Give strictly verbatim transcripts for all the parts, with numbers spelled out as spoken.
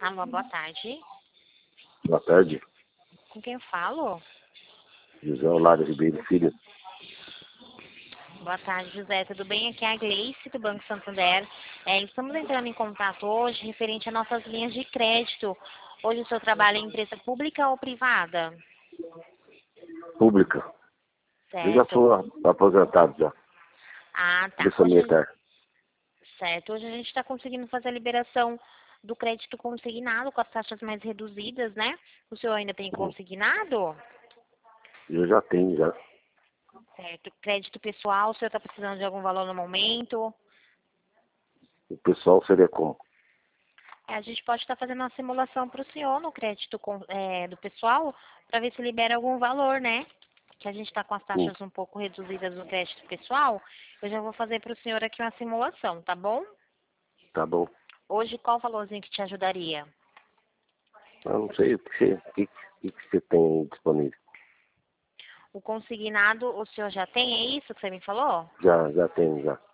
Alô, boa tarde. Boa tarde, Com quem eu falo? José Olário Ribeiro Filho. Boa tarde, José. Tudo bem? Aqui é a Gleice, do Banco Santander. É, estamos entrando em contato hoje referente a nossas linhas de crédito. Hoje o senhor trabalha em empresa pública ou privada? Pública. Eu já Certo. sou aposentado já, Ah, tá. polícia Hoje, militar. certo. Hoje a gente está conseguindo fazer a liberação do crédito consignado com as taxas mais reduzidas, né? O senhor ainda tem consignado? Eu já tenho já. Certo. Crédito pessoal, o senhor está precisando de algum valor no momento? O pessoal seria como? É, a gente pode estar fazendo uma simulação para o senhor no crédito com- é, do pessoal para ver se libera algum valor, né? Que a gente está com as Sim, taxas um pouco reduzidas no crédito pessoal. Eu já vou fazer para o senhor aqui uma simulação, tá bom? tá bom. Hoje, qual valorzinho que te ajudaria? Eu não sei o que você, o que, o que você tem disponível. O consignado, o senhor já tem, é isso que você me falou? Já, já tenho já.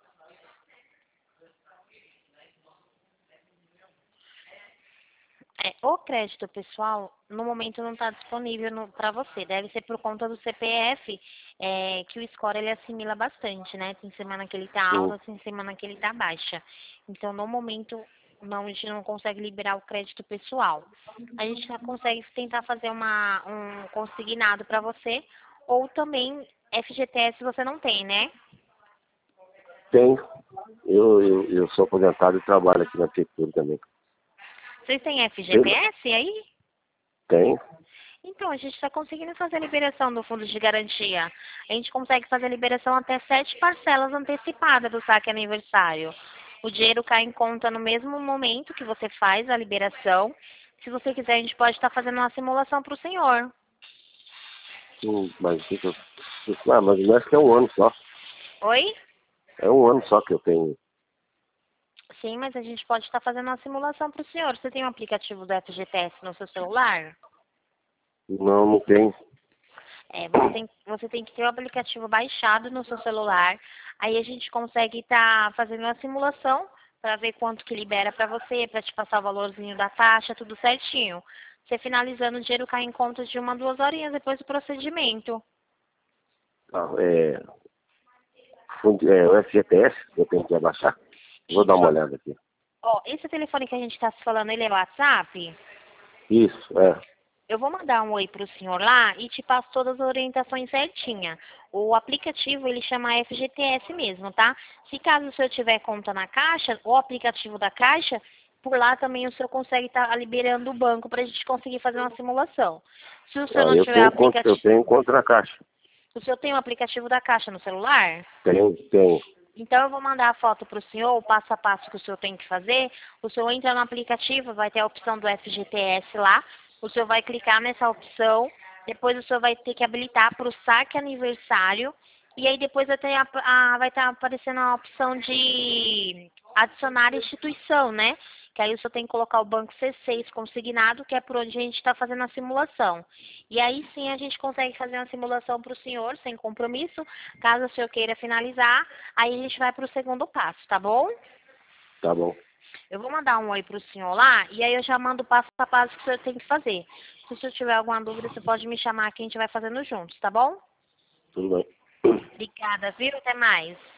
É, o crédito pessoal, no momento, não está disponível para você. Deve ser por conta do C P F, é, que o score ele assimila bastante, né? Tem semana que ele está Sim. alto, tem semana que ele está baixa. Então, no momento, não, a gente não consegue liberar o crédito pessoal. A gente já consegue tentar fazer uma, um consignado para você, ou também F G T S você não tem, né? Tenho. Eu, eu, eu sou aposentado e trabalho aqui na prefeitura também. Vocês têm F G T Tem? S aí? Tenho. Então, a gente está conseguindo fazer a liberação do fundo de garantia. A gente consegue fazer a liberação até sete parcelas antecipadas do saque aniversário. O dinheiro cai em conta no mesmo momento que você faz a liberação. Se você quiser, a gente pode estar fazendo uma simulação para o senhor. Hum, mas, o que que eu- ah, mas não acho que é um ano só. Oi? É um ano só que eu tenho. Sim, mas a gente pode estar fazendo uma simulação para o senhor. Você tem um aplicativo do F G T S no seu celular? Não, não tenho. É, você tem, você tem que ter o aplicativo baixado no seu celular. Aí a gente consegue estar fazendo uma simulação para ver quanto que libera para você, para te passar o valorzinho da taxa, tudo certinho. Você finalizando, o dinheiro cai em conta de uma, duas horinhas depois do procedimento. Ah, é, fundo- é, o F G T S, eu tenho que abaixar. Vou dar uma Isso. olhada aqui. Ó, esse telefone que a gente está se falando, ele é WhatsApp? Isso, é. Eu vou mandar um oi para o senhor lá e te passo todas as orientações certinha. O aplicativo, ele chama F G T S mesmo, tá? Se caso o senhor tiver conta na Caixa, o aplicativo da Caixa, por lá também o senhor consegue estar liberando o banco para a gente conseguir fazer uma simulação. Se o senhor Ah, não eu tiver tenho conta, eu aplicativo... tenho conta na Caixa. O senhor tem o aplicativo da Caixa no celular? Tenho, tenho. Então eu vou mandar a foto para o senhor, o passo a passo que o senhor tem que fazer. O senhor entra no aplicativo, vai ter a opção do F G T S lá. O senhor vai clicar nessa opção, depois o senhor vai ter que habilitar para o saque aniversário. E aí depois vai ter a, a- vai estar aparecendo a opção de adicionar instituição, né? Que aí o senhor tem que colocar o banco C seis consignado, que é por onde a gente está fazendo a simulação. E aí sim a gente consegue fazer uma simulação para o senhor, sem compromisso. Caso o senhor queira finalizar, aí a gente vai para o segundo passo, tá bom? Tá bom. Eu vou mandar um oi para o senhor lá, e aí eu já mando o passo a passo que o senhor tem que fazer. Se o senhor tiver alguma dúvida, você pode me chamar que a gente vai fazendo juntos, tá bom? Tudo bem. Obrigada, viu? Até mais.